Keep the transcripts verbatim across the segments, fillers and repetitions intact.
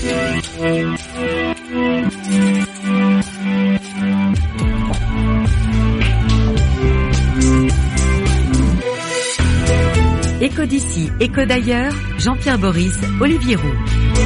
Écho d'ici, écho d'ailleurs, Jean-Pierre Boris, Olivier Roux.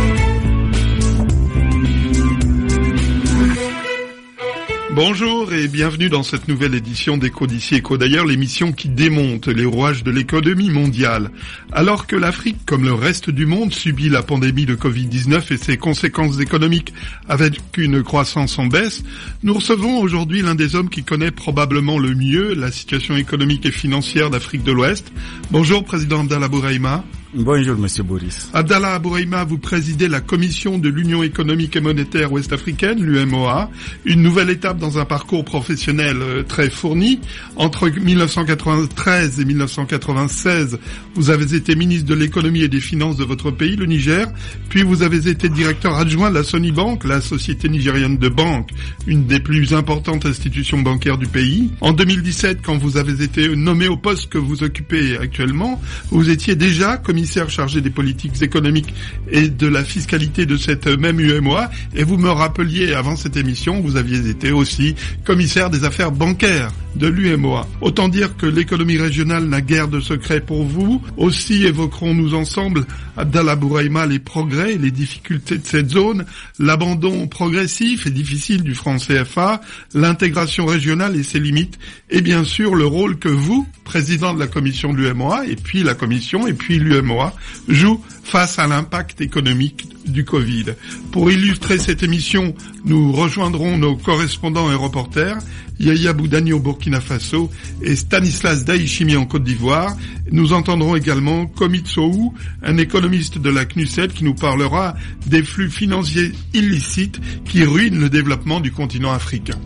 Bonjour et bienvenue dans cette nouvelle édition d'Écho d'ici, Écho d'ailleurs, l'émission qui démonte les rouages de l'économie mondiale. Alors que l'Afrique, comme le reste du monde, subit la pandémie de covid dix-neuf et ses conséquences économiques avec une croissance en baisse, nous recevons aujourd'hui l'un des hommes qui connaît probablement le mieux la situation économique et financière d'Afrique de l'Ouest. Bonjour, président Abdallah Bourahima. Bonjour, monsieur Boris. Abdallah Bourahima, vous présidez la commission de l'Union économique et monétaire ouest-africaine, l'U M O A, une nouvelle étape dans un parcours professionnel très fourni. Entre mille neuf cent quatre-vingt-treize et mille neuf cent quatre-vingt-seize, vous avez été ministre de l'économie et des finances de votre pays, le Niger, puis vous avez été directeur adjoint de la Sony Bank, la société nigérienne de banque, une des plus importantes institutions bancaires du pays. En deux mille dix-sept, quand vous avez été nommé au poste que vous occupez actuellement, vous étiez déjà commissaire chargé des politiques économiques et de la fiscalité de cette même U M O A, et vous me rappeliez avant cette émission, vous aviez été aussi commissaire des affaires bancaires de l'U M O A. Autant dire que l'économie régionale n'a guère de secret pour vous. Aussi évoquerons-nous ensemble, Abdallah Bourahima, les progrès et les difficultés de cette zone, l'abandon progressif et difficile du franc C F A, l'intégration régionale et ses limites, et bien sûr le rôle que vous, président de la commission de l'U M O A, et puis la commission, et puis l'U M O A, joue face à l'impact économique du Covid. Pour illustrer cette émission, nous rejoindrons nos correspondants et reporters, Yaya Boudani au Burkina Faso et Stanislas Daïchimi en Côte d'Ivoire. Nous entendrons également Komit Sohou, un économiste de la C N U S E D qui nous parlera des flux financiers illicites qui ruinent le développement du continent africain.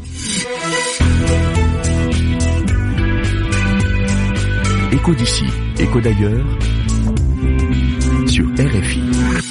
Écho d'ici, écho d'ailleurs, sur R F I.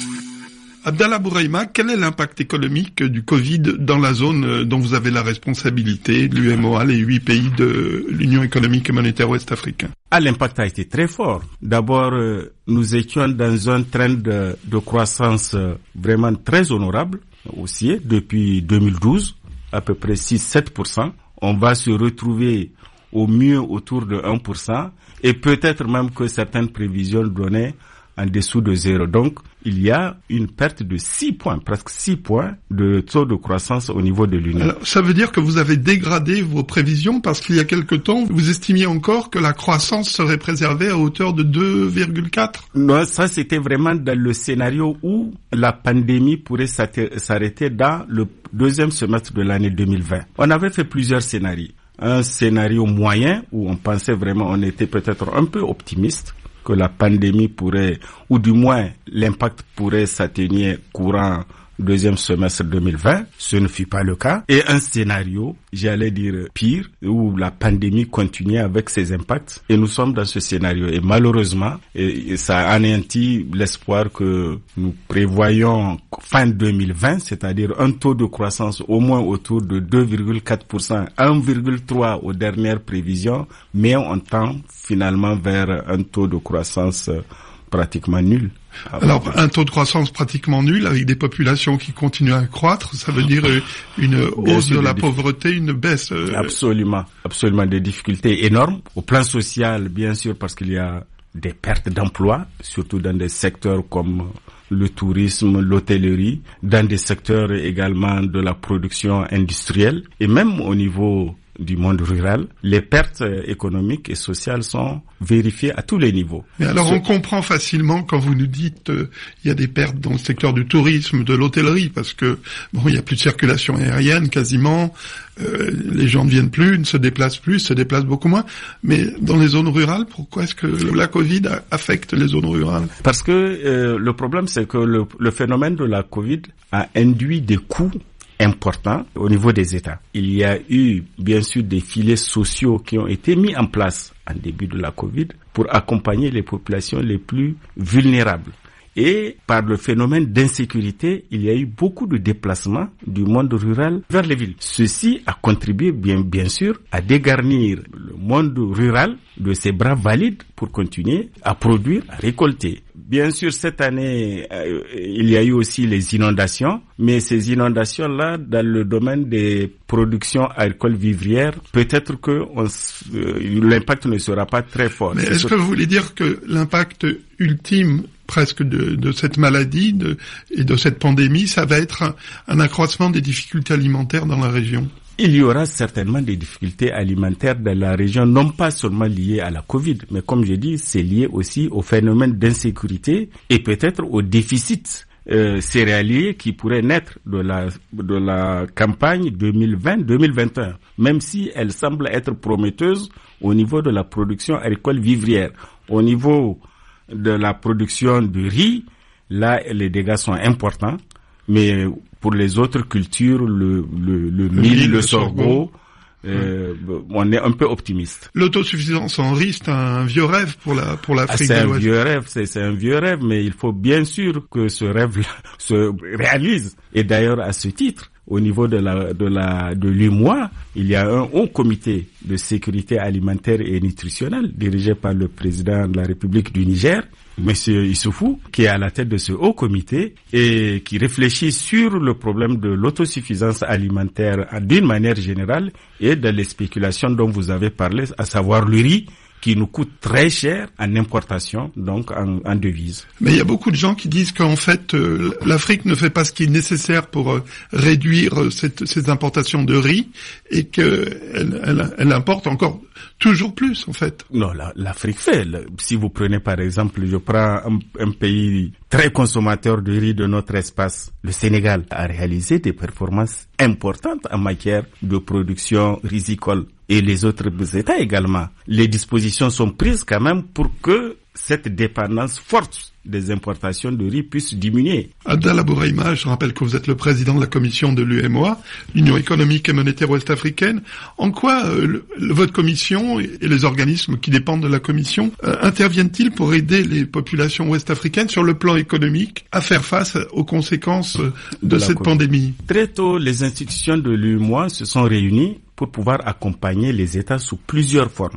Abdallah Bourahima, quel est l'impact économique du Covid dans la zone dont vous avez la responsabilité, l'U M O A, les huit pays de l'Union économique et monétaire ouest-africaine? Ah, l'impact a été très fort. D'abord, euh, nous étions dans un trend de, de croissance euh, vraiment très honorable, aussi, depuis deux mille douze, à peu près six à sept pour cent. On va se retrouver au mieux autour de un pour cent, et peut-être même que certaines prévisions donnaient en dessous de zéro. Donc, il y a une perte de six points, presque six points de taux de croissance au niveau de l'Union. Alors, ça veut dire que vous avez dégradé vos prévisions parce qu'il y a quelque temps, vous estimiez encore que la croissance serait préservée à hauteur de deux virgule quatre? Non, ça c'était vraiment dans le scénario où la pandémie pourrait s'arrêter dans le deuxième semestre de l'année deux mille vingt. On avait fait plusieurs scénarios. Un scénario moyen où on pensait vraiment, on était peut-être un peu optimiste, que la pandémie pourrait, ou du moins l'impact pourrait s'atténuer courant deuxième semestre deux mille vingt. Ce ne fut pas le cas. Et un scénario, j'allais dire pire, où la pandémie continuait avec ses impacts. Et nous sommes dans ce scénario. Et malheureusement, et, et ça anéantit l'espoir que nous prévoyons fin deux mille vingt, c'est-à-dire un taux de croissance au moins autour de deux virgule quatre pour cent, un virgule trois pour cent aux dernières prévisions, mais on tend finalement vers un taux de croissance pratiquement nul. Alors, un taux de croissance pratiquement nul avec des populations qui continuent à croître, ça veut dire une hausse de la pauvreté, une baisse. Absolument, absolument, des difficultés énormes. Au plan social, bien sûr, parce qu'il y a des pertes d'emplois, surtout dans des secteurs comme le tourisme, l'hôtellerie, dans des secteurs également de la production industrielle, et même au niveau du monde rural, les pertes économiques et sociales sont vérifiées à tous les niveaux. Mais alors on comprend facilement quand vous nous dites il euh, y a des pertes dans le secteur du tourisme, de l'hôtellerie, parce que bon, il y a plus de circulation aérienne quasiment, euh, les gens ne viennent plus, ne se déplacent plus, se déplacent beaucoup moins. Mais dans les zones rurales, pourquoi est-ce que la Covid affecte les zones rurales? Parce que euh, le problème, c'est que le, le phénomène de la Covid a induit des coûts important au niveau des États. Il y a eu bien sûr des filets sociaux qui ont été mis en place en début de la Covid pour accompagner les populations les plus vulnérables. Et par le phénomène d'insécurité, il y a eu beaucoup de déplacements du monde rural vers les villes. Ceci a contribué bien, bien sûr à dégarnir le monde rural de ses bras valides pour continuer à produire, à récolter. Bien sûr, cette année, euh, il y a eu aussi les inondations, mais ces inondations-là, dans le domaine des productions agricoles vivrières, peut-être que on, euh, l'impact ne sera pas très fort. Mais est-ce que vous voulez dire que l'impact ultime presque de, de cette maladie de, et de cette pandémie, ça va être un, un accroissement des difficultés alimentaires dans la région? Il y aura certainement des difficultés alimentaires dans la région, non pas seulement liées à la Covid, mais comme je dis, c'est lié aussi au phénomène d'insécurité et peut-être au déficit euh, céréalier qui pourrait naître de la de la campagne deux mille vingt deux mille vingt et un, même si elle semble être prometteuse au niveau de la production agricole vivrière. Au niveau de la production de riz, là, les dégâts sont importants, mais pour les autres cultures, le, le, le, le mil, mil, le, le sorgho, euh, mmh. on est un peu optimiste. L'autosuffisance en riz, c'est un vieux rêve pour la pour l'Afrique ah, de l'Ouest. C'est un vieux rêve, c'est, c'est un vieux rêve, mais il faut bien sûr que ce rêve se réalise. Et d'ailleurs, à ce titre, au niveau de la de la de l'U M O A, il y a un haut comité de sécurité alimentaire et nutritionnelle dirigé par le président de la République du Niger, Monsieur Issoufou, qui est à la tête de ce haut comité et qui réfléchit sur le problème de l'autosuffisance alimentaire d'une manière générale et de les spéculations dont vous avez parlé, à savoir le riz, qui nous coûte très cher en importation, donc en, en devise. Mais il y a beaucoup de gens qui disent qu'en fait, euh, l'Afrique ne fait pas ce qui est nécessaire pour euh, réduire euh, cette, ces importations de riz et qu'elle elle, elle importe encore toujours plus, en fait. Non, la, l'Afrique fait. Le, si vous prenez par exemple, je prends un, un pays très consommateur de riz de notre espace, le Sénégal a réalisé des performances importantes en matière de production risicole. Et les autres États également. Les dispositions sont prises quand même pour que cette dépendance forte des importations de riz puisse diminuer. Abdallah Bouraïma, je rappelle que vous êtes le président de la commission de l'U M O A, l'Union économique et monétaire ouest-africaine. En quoi euh, le, le, votre commission et les organismes qui dépendent de la commission euh, interviennent-ils pour aider les populations ouest-africaines sur le plan économique à faire face aux conséquences de, de cette COVID. Pandémie? Très tôt, les institutions de l'U M O A se sont réunies pour pouvoir accompagner les États sous plusieurs formes.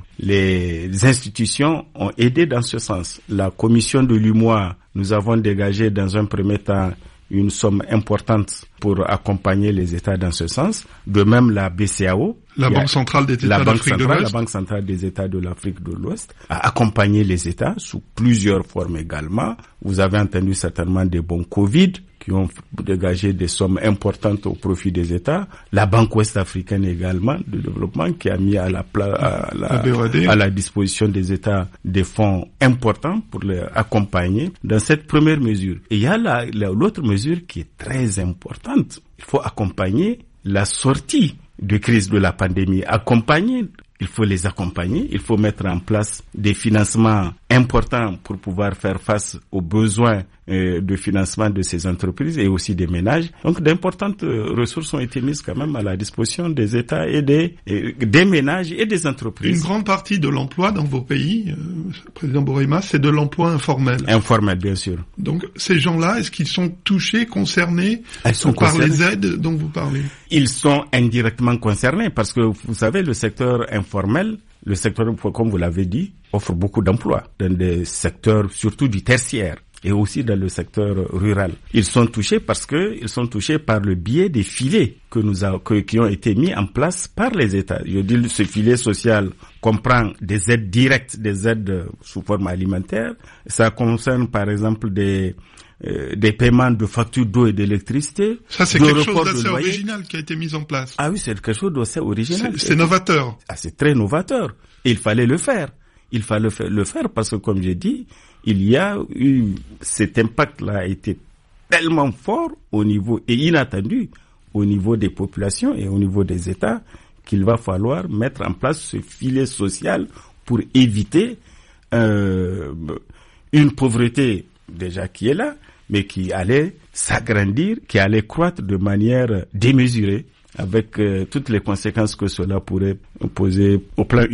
Les institutions ont aidé dans ce sens. La commission de l'U M O A, nous avons dégagé dans un premier temps une somme importante pour accompagner les États dans ce sens. De même, la B C A O, la Banque centrale des États d'Afrique de l'Ouest, la Banque centrale des États de l'Afrique de l'Ouest, a accompagné les États sous plusieurs formes également. Vous avez entendu certainement des bons Covid qui ont dégagé des sommes importantes au profit des États. La Banque ouest-africaine également de développement qui a mis à la, pla- à la, à la disposition des États des fonds importants pour les accompagner dans cette première mesure. Et il y a la, la, l'autre mesure qui est très importante. Il faut accompagner la sortie de crise de la pandémie. Accompagner, il faut les accompagner, il faut mettre en place des financements importants pour pouvoir faire face aux besoins euh, de financement de ces entreprises et aussi des ménages. Donc d'importantes euh, ressources ont été mises quand même à la disposition des États et des, et, des ménages et des entreprises. Une grande partie de l'emploi dans vos pays, euh, Président Bouraïma, c'est de l'emploi informel. Informel, bien sûr. Donc ces gens-là, est-ce qu'ils sont touchés, concernés Elles sont par concernés. les aides dont vous parlez? Ils sont indirectement concernés parce que vous savez, le secteur informel, le secteur, comme vous l'avez dit, offre beaucoup d'emplois dans des secteurs, surtout du tertiaire, et aussi dans le secteur rural. Ils sont touchés parce que ils sont touchés par le biais des filets que nous a, que, qui ont été mis en place par les États. Je dis, ce filet social comprend des aides directes, des aides sous forme alimentaire. Ça concerne, par exemple, des Euh, des paiements de factures d'eau et d'électricité. Ça, c'est quelque chose d'assez original qui a été mis en place. Ah oui, c'est quelque chose d'assez original. C'est, c'est novateur. Ah, c'est très novateur. Et il fallait le faire. Il fallait le faire parce que, comme j'ai dit, il y a eu, cet impact-là a été tellement fort au niveau, et inattendu, au niveau des populations et au niveau des États, qu'il va falloir mettre en place ce filet social pour éviter euh, une pauvreté déjà qui est là, mais qui allait s'agrandir, qui allait croître de manière démesurée, avec euh, toutes les conséquences que cela pourrait poser au plan humain.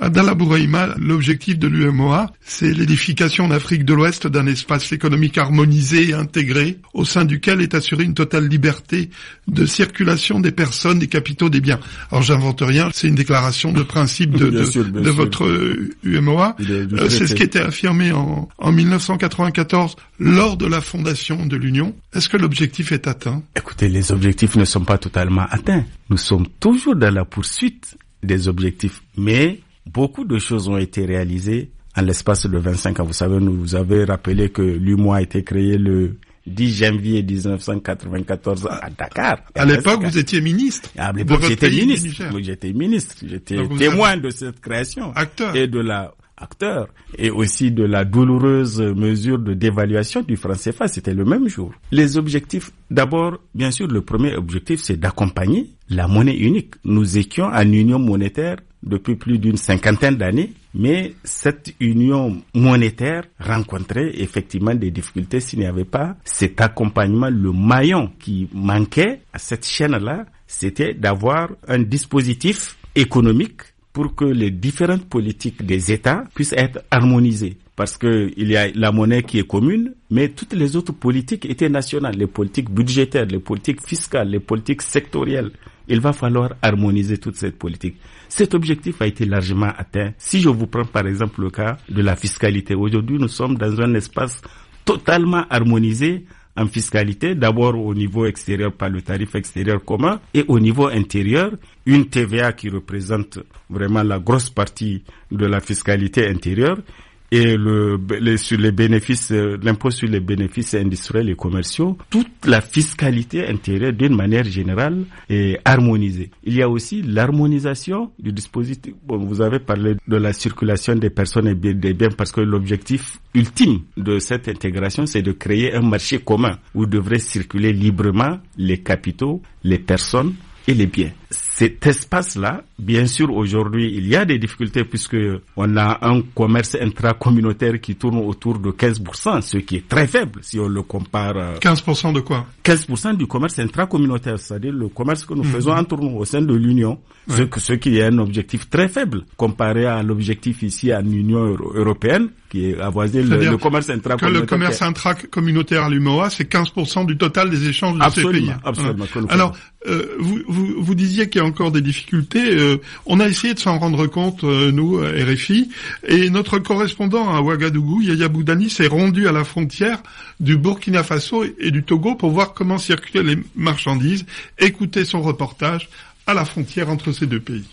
Abdallah Bouraïma, l'objectif de l'U M O A, c'est l'édification en Afrique de l'Ouest d'un espace économique harmonisé et intégré, au sein duquel est assurée une totale liberté de circulation des personnes, des capitaux, des biens. Alors j'invente rien, c'est une déclaration de principe de, de, sûr, de votre euh, U M O A. Euh, c'est ce qui était affirmé en, en mille neuf cent quatre-vingt-quatorze lors de la fondation de l'Union. Est-ce que l'objectif est atteint? Écoutez, les objectifs ne sont pas totalement atteints. Nous sommes toujours dans la poursuite des objectifs, mais beaucoup de choses ont été réalisées en l'espace de vingt-cinq ans. Vous savez, nous vous avez rappelé que l'U M O A a été créé le dix janvier dix-neuf cent quatre-vingt-quatorze à Dakar. À l'époque, vous étiez ministre. À l'époque, j'étais ministre. Oui, j'étais ministre. J'étais témoin de cette création. Acteur. Et de la acteur. Et aussi de la douloureuse mesure de dévaluation du franc C F A. C'était le même jour. Les objectifs, d'abord, bien sûr, le premier objectif, c'est d'accompagner la monnaie unique. Nous étions en union monétaire depuis plus d'une cinquantaine d'années, mais cette union monétaire rencontrait effectivement des difficultés s'il n'y avait pas cet accompagnement. Le maillon qui manquait à cette chaîne-là, c'était d'avoir un dispositif économique pour que les différentes politiques des États puissent être harmonisées. Parce que il y a la monnaie qui est commune, mais toutes les autres politiques étaient nationales, les politiques budgétaires, les politiques fiscales, les politiques sectorielles. Il va falloir harmoniser toute cette politique. Cet objectif a été largement atteint. Si je vous prends par exemple le cas de la fiscalité, aujourd'hui nous sommes dans un espace totalement harmonisé en fiscalité, d'abord au niveau extérieur par le tarif extérieur commun et au niveau intérieur, une T V A qui représente vraiment la grosse partie de la fiscalité intérieure et le, les, sur les bénéfices, l'impôt sur les bénéfices industriels et commerciaux, toute la fiscalité intérieure d'une manière générale est harmonisée. Il y a aussi l'harmonisation du dispositif. Bon, vous avez parlé de la circulation des personnes et des biens parce que l'objectif ultime de cette intégration, c'est de créer un marché commun où devraient circuler librement les capitaux, les personnes et les biens. Cet espace-là, bien sûr, aujourd'hui, il y a des difficultés puisque on a un commerce intracommunautaire qui tourne autour de quinze pour cent, ce qui est très faible si on le compare. quinze pour cent de quoi? quinze pour cent du commerce intracommunautaire, c'est-à-dire le commerce que nous mmh. faisons entre nous au sein de l'Union, ouais. ce, ce qui est un objectif très faible comparé à l'objectif ici en Union euro- européenne qui est avoisiné le, le commerce intracommunautaire. Que le commerce intracommunautaire à l'U M O A, c'est quinze pour cent du total des échanges de absolument, ces pays. Absolument. Voilà. Alors, euh, vous, vous, vous disiez qu'il y a encore des difficultés. Euh, on a essayé de s'en rendre compte, euh, nous, à R F I, et notre correspondant à Ouagadougou, Yaya Boudani, s'est rendu à la frontière du Burkina Faso et du Togo pour voir comment circulaient les marchandises. Écoutez son reportage à la frontière entre ces deux pays.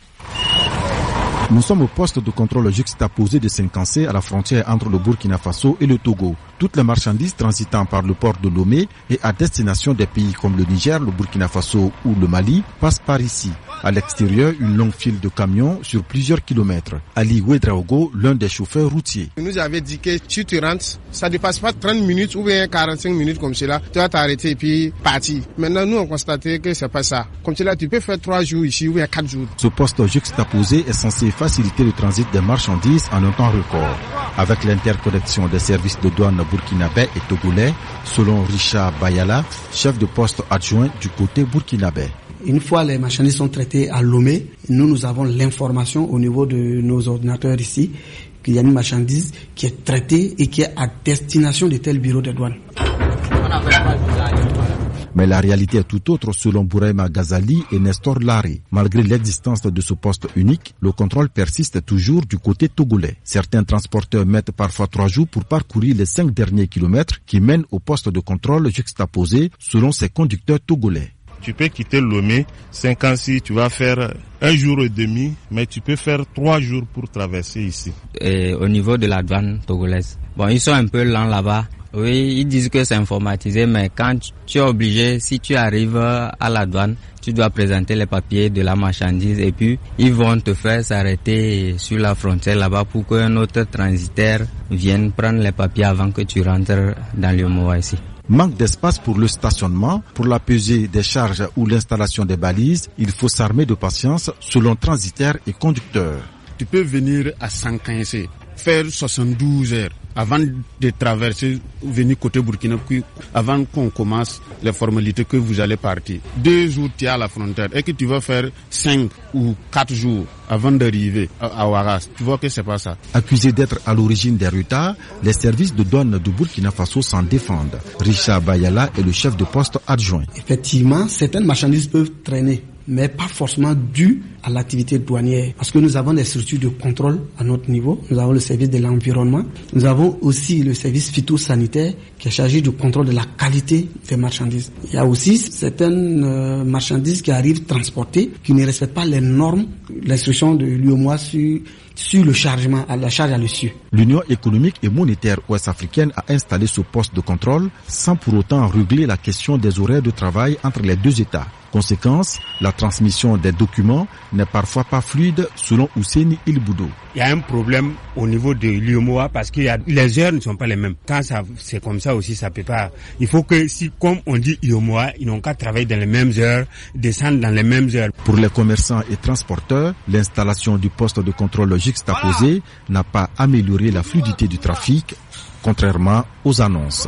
Nous sommes au poste de contrôle juxtaposé de Senkansé à la frontière entre le Burkina Faso et le Togo. Toutes les marchandises transitant par le port de Lomé et à destination des pays comme le Niger, le Burkina Faso ou le Mali passent par ici. À l'extérieur, une longue file de camions sur plusieurs kilomètres. Ali Ouedraogo, l'un des chauffeurs routiers. Il nous avait dit que si tu rentres, ça ne dépasse pas trente minutes ou bien quarante-cinq minutes comme cela. Tu vas t'arrêter et puis partir. Maintenant, nous, on constatait que c'est pas ça. Comme cela, tu peux faire trois jours ici ou bien quatre jours. Ce poste juxtaposé est censé faciliter le transit des marchandises en un temps record. Avec l'interconnexion des services de douane burkinabé et togolais, selon Richard Bayala, chef de poste adjoint du côté burkinabé. Une fois les marchandises sont traitées à Lomé, nous, nous avons l'information au niveau de nos ordinateurs ici qu'il y a une marchandise qui est traitée et qui est à destination de tel bureau de douane. Mais la réalité est tout autre selon Bouraïma Ghazali et Nestor Laré. Malgré l'existence de ce poste unique, le contrôle persiste toujours du côté togolais. Certains transporteurs mettent parfois trois jours pour parcourir les cinq derniers kilomètres qui mènent au poste de contrôle juxtaposé selon ces conducteurs togolais. Tu peux quitter Lomé, cinquante-six, tu vas faire un jour et demi, mais tu peux faire trois jours pour traverser ici. Et au niveau de la douane togolaise, bon, ils sont un peu lents là-bas. Oui, ils disent que c'est informatisé, mais quand tu es obligé, si tu arrives à la douane, tu dois présenter les papiers de la marchandise et puis ils vont te faire s'arrêter sur la frontière là-bas pour qu'un autre transitaire vienne prendre les papiers avant que tu rentres dans le M O A ici. Manque d'espace pour le stationnement, pour la pesée des charges ou l'installation des balises, il faut s'armer de patience selon transitaires et conducteurs. Tu peux venir à Sankansé, faire soixante-douze heures. avant de traverser, venir côté Burkina, puis avant qu'on commence les formalités que vous allez partir. Deux jours tu es à la frontière et que tu vas faire cinq ou quatre jours avant d'arriver à Ouagas. Tu vois que c'est pas ça. Accusés d'être à l'origine des retards, les services de douane du Burkina Faso s'en défendent. Richard Bayala est le chef de poste adjoint. Effectivement, certaines marchandises peuvent traîner, mais pas forcément dû à l'activité douanière. Parce que nous avons des structures de contrôle à notre niveau. Nous avons le service de l'environnement. Nous avons aussi le service phytosanitaire qui est chargé du contrôle de la qualité des marchandises. Il y a aussi certaines euh, marchandises qui arrivent transportées, qui ne respectent pas les normes, l'instruction de l'U E M O A sur, sur le chargement, à la charge à l'essieu. L'Union économique et monétaire ouest-africaine a installé ce poste de contrôle sans pour autant régler la question des horaires de travail entre les deux États. Conséquence, la transmission des documents n'est parfois pas fluide selon Ousseini Ilboudou. Il y a un problème au niveau de l'U E M O A parce que y a, les heures ne sont pas les mêmes. Quand ça, c'est comme ça aussi, ça peut pas. Il faut que si, comme on dit U E M O A, ils n'ont qu'à travailler dans les mêmes heures, descendre dans les mêmes heures. Pour les commerçants et transporteurs, l'installation du poste de contrôle juxtaposé n'a pas amélioré la fluidité du trafic, contrairement aux annonces.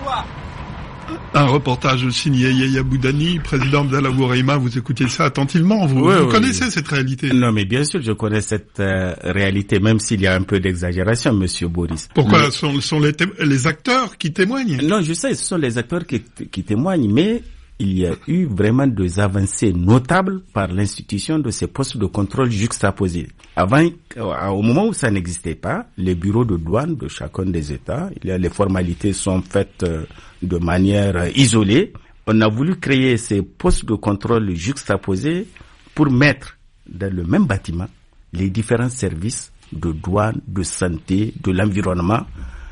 Un reportage signé Yaya Boudani, président de la Bourema. Vous écoutez ça attentivement. Vous, oui, vous oui, connaissez oui. cette réalité? Non, mais bien sûr, je connais cette euh, réalité, même s'il y a un peu d'exagération, Monsieur Boris. Pourquoi? Mais... Ce sont, sont les, té- les acteurs qui témoignent? Non, je sais, ce sont les acteurs qui, qui témoignent, mais il y a eu vraiment des avancées notables par l'institution de ces postes de contrôle juxtaposés. Avant, au moment où ça n'existait pas, les bureaux de douane de chacun des États, il y a, les formalités sont faites euh, de manière isolée. On a voulu créer ces postes de contrôle juxtaposés pour mettre dans le même bâtiment les différents services de douane, de santé, de l'environnement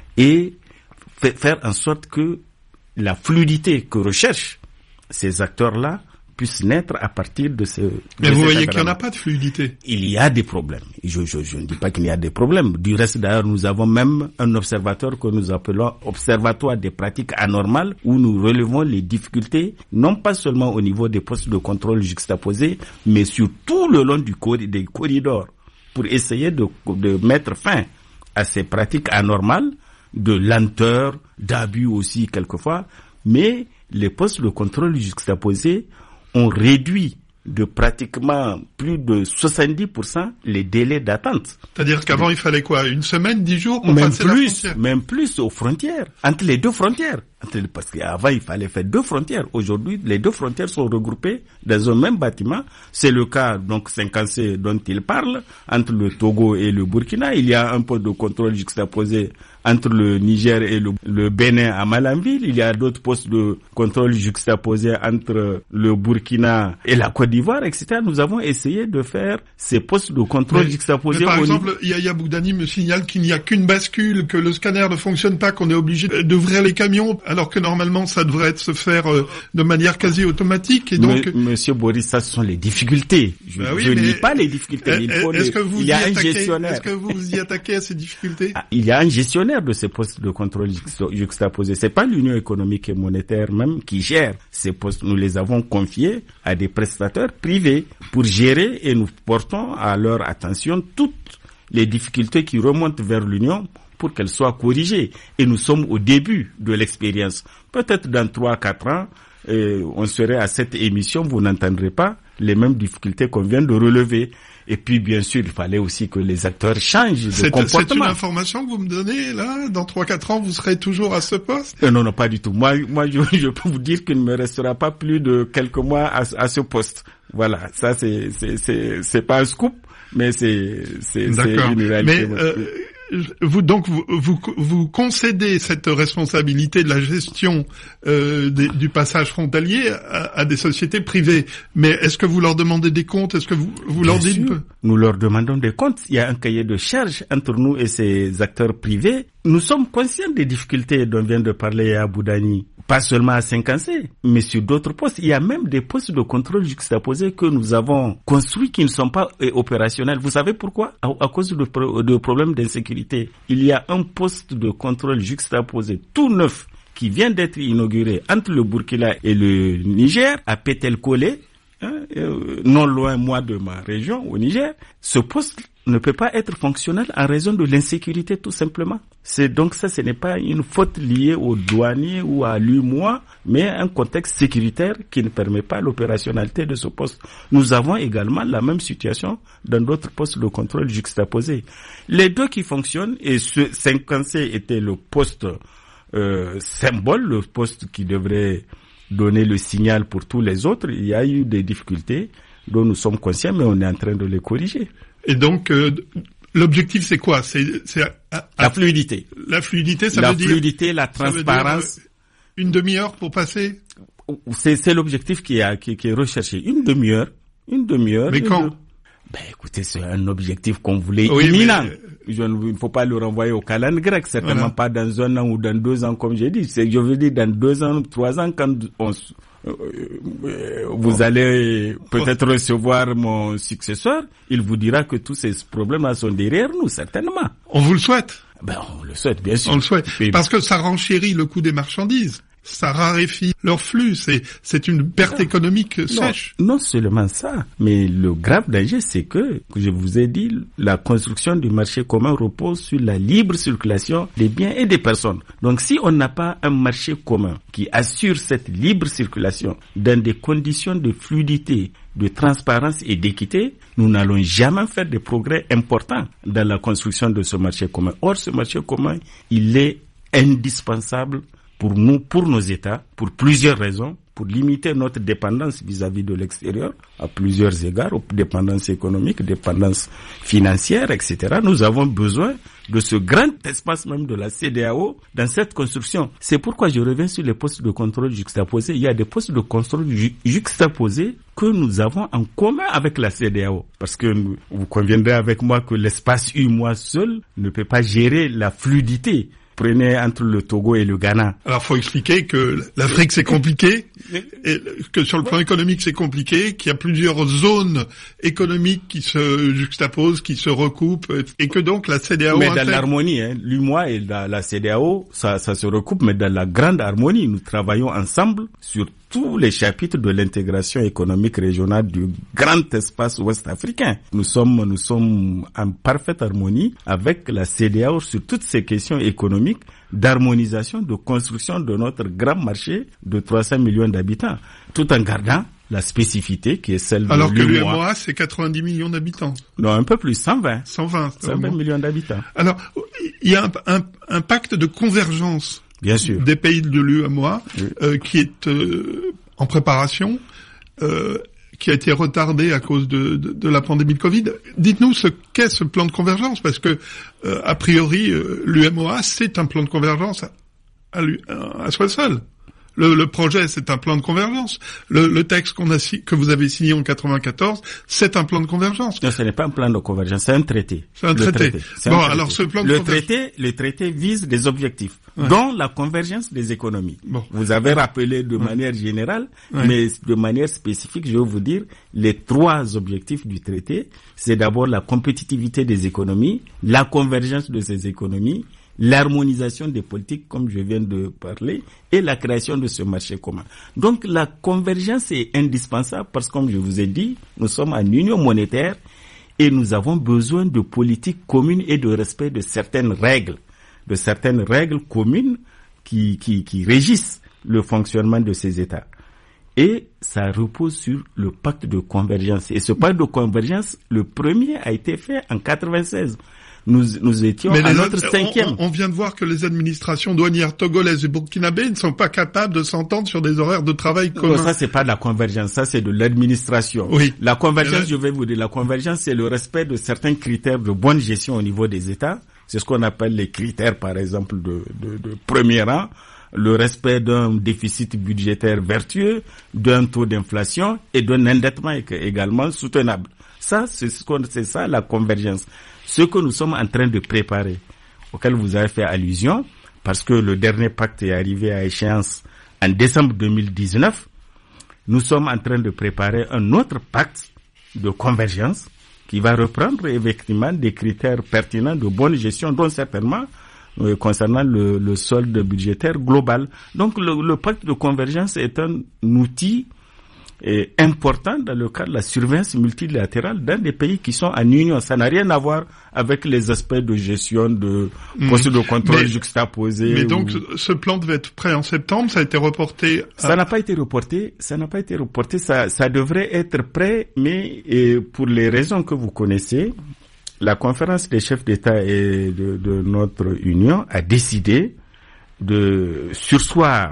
et f- faire en sorte que la fluidité que recherchent ces acteurs-là puissent naître à partir de ce... Mais vous voyez qu'il n'y en a pas de fluidité. Il y a des problèmes. Je, je, je ne dis pas qu'il y a des problèmes. Du reste, d'ailleurs, nous avons même un observatoire que nous appelons Observatoire des pratiques anormales où nous relevons les difficultés, non pas seulement au niveau des postes de contrôle juxtaposés, mais sur tout le long du cor- des corridors pour essayer de, de mettre fin à ces pratiques anormales, de lenteur, d'abus aussi quelquefois, mais les postes de contrôle juxtaposés ont réduit de pratiquement plus de soixante-dix pour cent les délais d'attente. C'est-à-dire qu'avant, il fallait quoi? Une semaine, dix jours pour même passer plus, la frontière? Même plus aux frontières, entre les deux frontières. Entre, parce qu'avant, il fallait faire deux frontières. Aujourd'hui, les deux frontières sont regroupées dans un même bâtiment. C'est le cas, donc, cinquante C dont il parle, entre le Togo et le Burkina. Il y a un poste de contrôle juxtaposé entre le Niger et le, le Bénin à Malanville. Il y a d'autres postes de contrôle juxtaposés entre le Burkina et la Côte d'Ivoire, et cetera. Nous avons essayé de faire ces postes de contrôle mais, juxtaposés. Mais par au exemple, niveau... Yaya Boudani me signale qu'il n'y a qu'une bascule, que le scanner ne fonctionne pas, qu'on est obligé d'ouvrir les camions, alors que normalement ça devrait se faire euh, de manière quasi automatique. Et donc, M- Monsieur Boris, ça ce sont les difficultés. Je, bah oui, je mais... nie pas les difficultés. Il, faut est-ce les... que vous il y a un attaquez, gestionnaire. Est-ce que vous vous y attaquez à ces difficultés? Ah, il y a un gestionnaire de ces postes de contrôle juxtaposés. C'est pas l'Union économique et monétaire même qui gère ces postes. Nous les avons confiés à des prestataires privés pour gérer et nous portons à leur attention toutes les difficultés qui remontent vers l'Union pour qu'elles soient corrigées. Et nous sommes au début de l'expérience. Peut-être dans trois à quatre ans, euh, on serait à cette émission, vous n'entendrez pas les mêmes difficultés qu'on vient de relever. Et puis, bien sûr, il fallait aussi que les acteurs changent de c'est, comportement. C'est une information que vous me donnez, là? Dans trois à quatre ans, vous serez toujours à ce poste? euh, Non, non, pas du tout. Moi, moi, je, je peux vous dire qu'il ne me restera pas plus de quelques mois à, à ce poste. Voilà, ça, c'est, c'est, c'est, c'est pas un scoop, mais c'est, c'est, c'est une réalité. Mais, euh, vous donc vous, vous vous concédez cette responsabilité de la gestion euh, des, du passage frontalier à, à des sociétés privées, mais est-ce que vous leur demandez des comptes? Est-ce que vous vous Bien leur dites sûr, nous leur demandons des comptes. Il y a un cahier de charges entre nous et ces acteurs privés. Nous sommes conscients des difficultés dont vient de parler à Boudani, pas seulement à cinquante C, mais sur d'autres postes. Il y a même des postes de contrôle juxtaposés que nous avons construits qui ne sont pas euh, opérationnels. Vous savez pourquoi? À, à cause de, pro- de problèmes d'insécurité. Il y a un poste de contrôle juxtaposé tout neuf qui vient d'être inauguré entre le Burkina et le Niger, à Pétel-Kolé, hein, euh, non loin moi de ma région, au Niger, ce poste ne peut pas être fonctionnel en raison de l'insécurité tout simplement. C'est donc ça, ce n'est pas une faute liée aux douaniers ou à l'U M O A, mais un contexte sécuritaire qui ne permet pas l'opérationnalité de ce poste. Nous avons également la même situation dans d'autres postes de contrôle juxtaposés. Les deux qui fonctionnent, et ce cinquante C était le poste euh, symbole, le poste qui devrait donner le signal pour tous les autres, il y a eu des difficultés dont nous sommes conscients, mais on est en train de les corriger. Et donc, euh, l'objectif, c'est quoi? C'est, c'est à, à, la fluidité. La fluidité, ça la veut dire... La fluidité, la transparence. Dire, euh, une demi-heure pour passer? C'est, c'est l'objectif qui est, qui, qui est recherché. Une demi-heure. Une demi-heure. Mais quand? Deux... Ben, écoutez, c'est un objectif qu'on voulait oui, imminent. Mais... Je ne, il ne faut pas le renvoyer au calendrier grec, certainement voilà. Pas dans un an ou dans deux ans, comme j'ai dit. C'est, je veux dire, dans deux ans, trois ans, quand on, euh, vous bon. allez peut-être bon. recevoir mon successeur, il vous dira que tous ces problèmes-là sont derrière nous, certainement. On vous le souhaite. Ben, on le souhaite, bien sûr. On le souhaite. Et... Parce que ça renchérit le coût des marchandises. Ça raréfie leur flux, c'est, c'est une perte non. économique sèche. Non, non seulement ça, mais le grave danger, c'est que, que je vous ai dit, la construction du marché commun repose sur la libre circulation des biens et des personnes. Donc si on n'a pas un marché commun qui assure cette libre circulation dans des conditions de fluidité, de transparence et d'équité, nous n'allons jamais faire des progrès importants dans la construction de ce marché commun. Or, ce marché commun, il est indispensable pour nous, pour nos États, pour plusieurs raisons, pour limiter notre dépendance vis-à-vis de l'extérieur, à plusieurs égards, dépendance économique, dépendance financière, et cetera. Nous avons besoin de ce grand espace même de la C D A O dans cette construction. C'est pourquoi je reviens sur les postes de contrôle juxtaposés. Il y a des postes de contrôle ju- juxtaposés que nous avons en commun avec la C D A O. Parce que nous, vous conviendrez avec moi que l'espace U M O A seul ne peut pas gérer la fluidité. Prenez entre le Togo et le Ghana. Alors, faut expliquer que l'Afrique c'est compliqué, et que sur le plan économique c'est compliqué, qu'il y a plusieurs zones économiques qui se juxtaposent, qui se recoupent, et que donc la C D A O... Mais dans l'harmonie, hein, l'U M O A et la, la C D A O, ça, ça se recoupe, mais dans la grande harmonie. Nous travaillons ensemble sur tous les chapitres de l'intégration économique régionale du grand espace ouest-africain. Nous sommes, nous sommes en parfaite harmonie avec la C D A O sur toutes ces questions économiques d'harmonisation, de construction de notre grand marché de trois cents millions d'habitants, tout en gardant la spécificité qui est celle de l'U M O A. Alors que l'U M O A, c'est quatre-vingt-dix millions d'habitants. Non, un peu plus, cent vingt. cent vingt. cent vingt millions d'habitants. Alors, il y a un, un, un pacte de convergence. Bien sûr. Des pays de l'U M O A, oui. euh, qui est euh, en préparation, euh, qui a été retardé à cause de, de, de la pandémie de Covid. Dites-nous ce qu'est ce plan de convergence, parce que euh, a priori, euh, l'U M O A, c'est un plan de convergence à, à, lui, à, à soi seul. Le, le projet, c'est un plan de convergence. Le, le texte qu'on a si, que vous avez signé en quatre-vingt-quatorze, c'est un plan de convergence. Non, ce n'est pas un plan de convergence, c'est un traité. C'est un le traité. traité. C'est bon, un traité. alors ce plan de le convergence... traité, le traité vise des objectifs, ouais. dont la convergence des économies. Bon. Vous avez rappelé de ouais. manière générale, ouais. mais de manière spécifique, je vais vous dire les trois objectifs du traité. C'est d'abord la compétitivité des économies, la convergence de ces économies, l'harmonisation des politiques, comme je viens de parler, et la création de ce marché commun. Donc la convergence est indispensable parce que, comme je vous ai dit, nous sommes en union monétaire et nous avons besoin de politiques communes et de respect de certaines règles, de certaines règles communes qui, qui, qui régissent le fonctionnement de ces États. Et ça repose sur le pacte de convergence. Et ce pacte de convergence, le premier a été fait en quatre-vingt-seize. Nous, nous étions Mais à les, notre cinquième. On, on vient de voir que les administrations douanières togolaises et burkinabées ne sont pas capables de s'entendre sur des horaires de travail communs. Non, ça c'est pas de la convergence, ça c'est de l'administration. Oui. La convergence, je vais vous dire, la convergence c'est le respect de certains critères de bonne gestion au niveau des États. C'est ce qu'on appelle les critères, par exemple, de, de, de premier rang. Le respect d'un déficit budgétaire vertueux, d'un taux d'inflation et d'un endettement également soutenable. Ça, c'est ce qu'on, c'est ça la convergence. Ce que nous sommes en train de préparer, auquel vous avez fait allusion, parce que le dernier pacte est arrivé à échéance en décembre deux mille dix-neuf, nous sommes en train de préparer un autre pacte de convergence qui va reprendre effectivement des critères pertinents de bonne gestion, dont certainement euh, concernant le, le solde budgétaire global. Donc le, le pacte de convergence est un outil est important dans le cadre de la surveillance multilatérale dans des pays qui sont en union. Ça n'a rien à voir avec les aspects de gestion de postes de contrôle mais, juxtaposés. Mais donc, ou... ce plan devait être prêt en septembre, ça a été reporté. À... Ça n'a pas été reporté, ça n'a pas été reporté, ça, ça devrait être prêt, mais et pour les raisons que vous connaissez, la conférence des chefs d'État et de, de notre Union a décidé de surseoir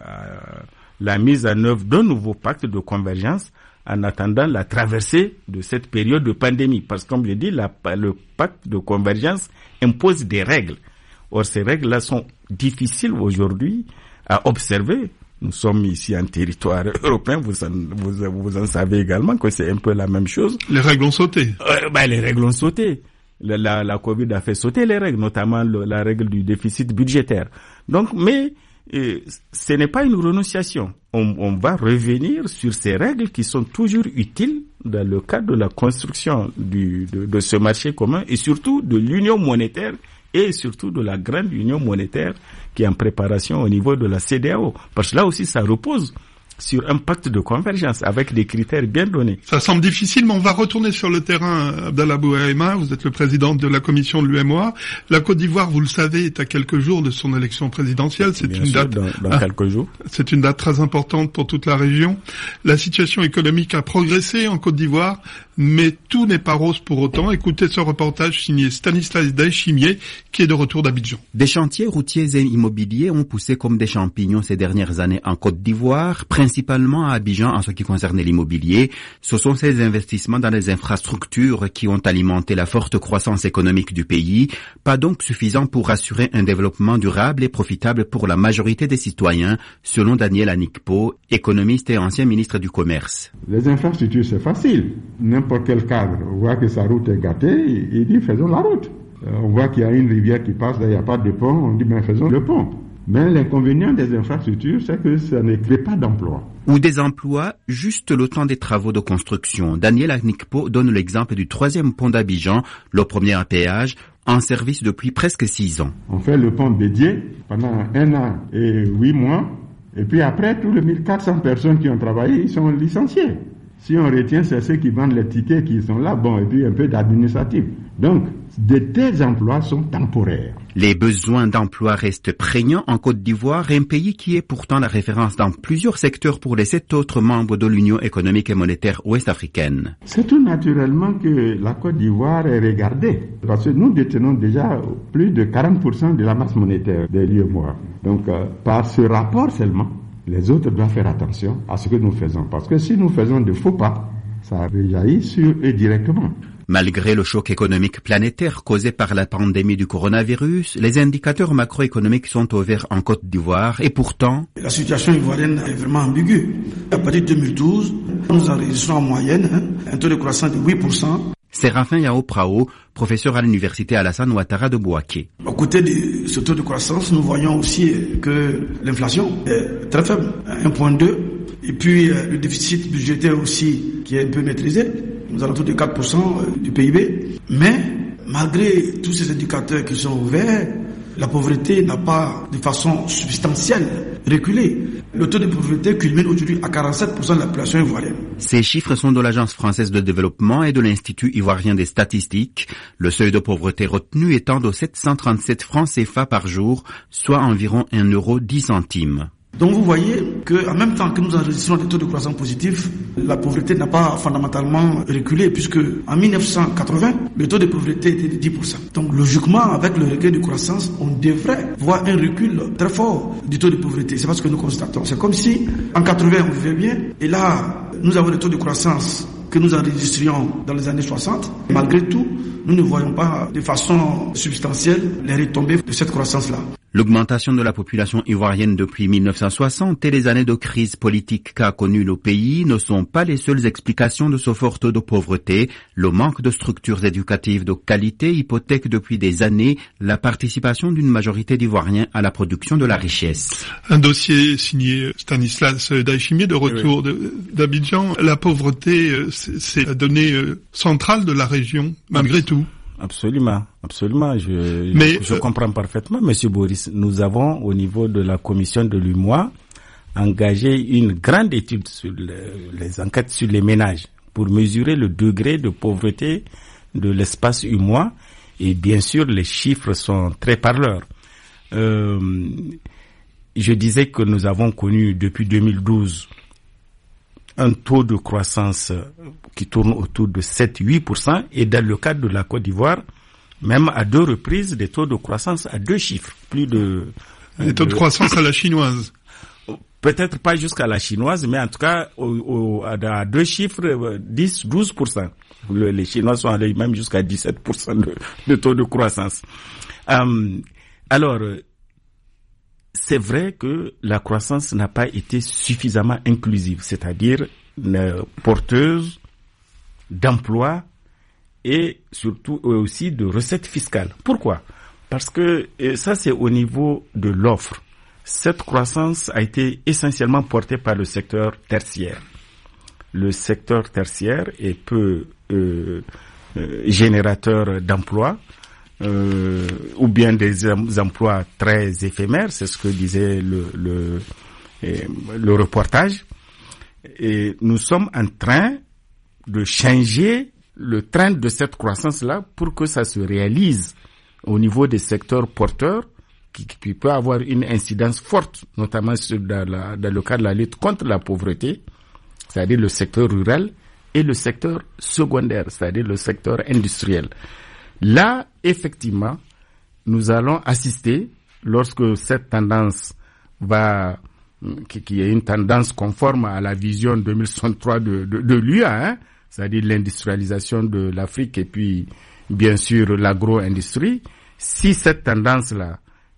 à la mise en œuvre d'un nouveau pacte de convergence en attendant la traversée de cette période de pandémie. Parce que, comme je l'ai dit, la, le pacte de convergence impose des règles. Or, ces règles-là sont difficiles aujourd'hui à observer. Nous sommes ici en territoire européen, vous en, vous, vous en savez également que c'est un peu la même chose. Les règles ont sauté. Euh, ben, les règles ont sauté. La, la, la Covid a fait sauter les règles, notamment le, la règle du déficit budgétaire. Donc, mais et ce n'est pas une renonciation. On, on va revenir sur ces règles qui sont toujours utiles dans le cadre de la construction du, de, de ce marché commun et surtout de l'union monétaire et surtout de la grande union monétaire qui est en préparation au niveau de la C E D E A O. Parce que là aussi, ça repose sur un pacte de convergence avec des critères bien donnés. Ça semble difficile, mais on va retourner sur le terrain. Abdallah Bouhaima, vous êtes le président de la commission de l'U M O A. La Côte d'Ivoire, vous le savez, est à quelques jours de son élection présidentielle. C'est bien une sûr, date dans, dans ah, quelques jours. C'est une date très importante pour toute la région. La situation économique a progressé en Côte d'Ivoire, mais tout n'est pas rose pour autant. Écoutez ce reportage signé Stanislas Daïchimier, qui est de retour d'Abidjan. Des chantiers routiers et immobiliers ont poussé comme des champignons ces dernières années en Côte d'Ivoire, principalement à Abidjan en ce qui concerne l'immobilier. Ce sont ces investissements dans les infrastructures qui ont alimenté la forte croissance économique du pays, pas donc suffisant pour assurer un développement durable et profitable pour la majorité des citoyens, selon Daniel Anikpo, économiste et ancien ministre du Commerce. Les infrastructures, c'est facile. N'importe quel cadre voit que sa route est gâtée, il dit faisons la route. On voit qu'il y a une rivière qui passe, là il n'y a pas de pont, on dit ben faisons le pont. Mais l'inconvénient des infrastructures, c'est que ça ne crée pas d'emplois. Ou des emplois juste le temps des travaux de construction. Daniel Anikpo donne l'exemple du troisième pont d'Abidjan, le premier à péage, en service depuis presque six ans. On fait le pont dédié pendant un an et huit mois, et puis après, tous les mille quatre cents personnes qui ont travaillé, ils sont licenciés. Si on retient, c'est ceux qui vendent les tickets qui sont là, bon, et puis un peu d'administratif. Donc, de tels emplois sont temporaires. Les besoins d'emploi restent prégnants en Côte d'Ivoire, un pays qui est pourtant la référence dans plusieurs secteurs pour les sept autres membres de l'Union économique et monétaire ouest-africaine. C'est tout naturellement que la Côte d'Ivoire est regardée, parce que nous détenons déjà plus de quarante pour cent de la masse monétaire de l'U M O A. Donc, euh, par ce rapport seulement, les autres doivent faire attention à ce que nous faisons, parce que si nous faisons de faux pas, ça rejaillit sur eux directement. Malgré le choc économique planétaire causé par la pandémie du coronavirus, les indicateurs macroéconomiques sont au vert en Côte d'Ivoire et pourtant... La situation ivoirienne est vraiment ambiguë. À partir de deux mille douze, nous enregistrons en moyenne hein, un taux de croissance de huit pour cent. Séraphin Yao Prao, professeur à l'université Alassane Ouattara de Bouaké. À côté de ce taux de croissance, nous voyons aussi que l'inflation est très faible, un virgule deux. Et puis le déficit budgétaire aussi qui est un peu maîtrisé. Nous allons autour de quatre pour cent du P I B. Mais malgré tous ces indicateurs qui sont ouverts, la pauvreté n'a pas de façon substantielle reculé. Le taux de pauvreté culmine aujourd'hui à quarante-sept pour cent de la population ivoirienne. Ces chiffres sont de l'Agence française de développement et de l'Institut ivoirien des statistiques. Le seuil de pauvreté retenu étant de sept cent trente-sept francs C F A par jour, soit environ un euro dix centimes. Donc vous voyez qu'en même temps que nous enregistrons des taux de croissance positifs, la pauvreté n'a pas fondamentalement reculé, puisque en mille neuf cent quatre-vingts, le taux de pauvreté était de dix pour cent. Donc logiquement, avec le regain de croissance, on devrait voir un recul très fort du taux de pauvreté. C'est pas ce que nous constatons. C'est comme si en quatre-vingts on vivait bien, et là nous avons le taux de croissance que nous enregistrions dans les années soixante. Malgré tout, nous ne voyons pas de façon substantielle les retombées de cette croissance-là. L'augmentation de la population ivoirienne depuis mille neuf cent soixante et les années de crise politique qu'a connu le pays ne sont pas les seules explications de ce fort taux de pauvreté. Le manque de structures éducatives de qualité hypothèque depuis des années la participation d'une majorité d'Ivoiriens à la production de la richesse. Un dossier signé Stanislas Daïchimier de retour oui. d'Abidjan. La pauvreté, c'est la donnée centrale de la région, malgré tout. Absolument, absolument. Je, Mais, je, je comprends parfaitement, Monsieur Boris. Nous avons, au niveau de la commission de l'U M O A, engagé une grande étude sur le, les enquêtes sur les ménages pour mesurer le degré de pauvreté de l'espace humois. Et bien sûr, les chiffres sont très parleurs. Euh, je disais que nous avons connu depuis deux mille douze un taux de croissance qui tourne autour de sept à huit pour cent et dans le cadre de la Côte d'Ivoire, même à deux reprises, des taux de croissance à deux chiffres, plus de... Des taux de, de croissance à la chinoise. Peut-être pas jusqu'à la chinoise, mais en tout cas, au, au, à deux chiffres, dix à douze pour cent. Le, les Chinois sont allés même jusqu'à dix-sept pour cent de, de taux de croissance. Euh, alors, c'est vrai que la croissance n'a pas été suffisamment inclusive, c'est-à-dire euh, porteuse d'emplois et surtout aussi de recettes fiscales. Pourquoi ? Parce que et ça, c'est au niveau de l'offre. Cette croissance a été essentiellement portée par le secteur tertiaire. Le secteur tertiaire est peu euh, euh, générateur d'emplois, euh, ou bien des emplois très éphémères, c'est ce que disait le, le, euh, le reportage. Et nous sommes en train de changer le train de cette croissance-là pour que ça se réalise au niveau des secteurs porteurs qui, qui peut avoir une incidence forte, notamment sur, dans, la, dans le cadre de la lutte contre la pauvreté, c'est-à-dire le secteur rural, et le secteur secondaire, c'est-à-dire le secteur industriel. Là, effectivement, nous allons assister, lorsque cette tendance va, qui, qui est une tendance conforme à la vision deux mille soixante-trois de, de, de l'U A, hein, c'est-à-dire l'industrialisation de l'Afrique et puis, bien sûr, l'agro-industrie, si cette tendance-là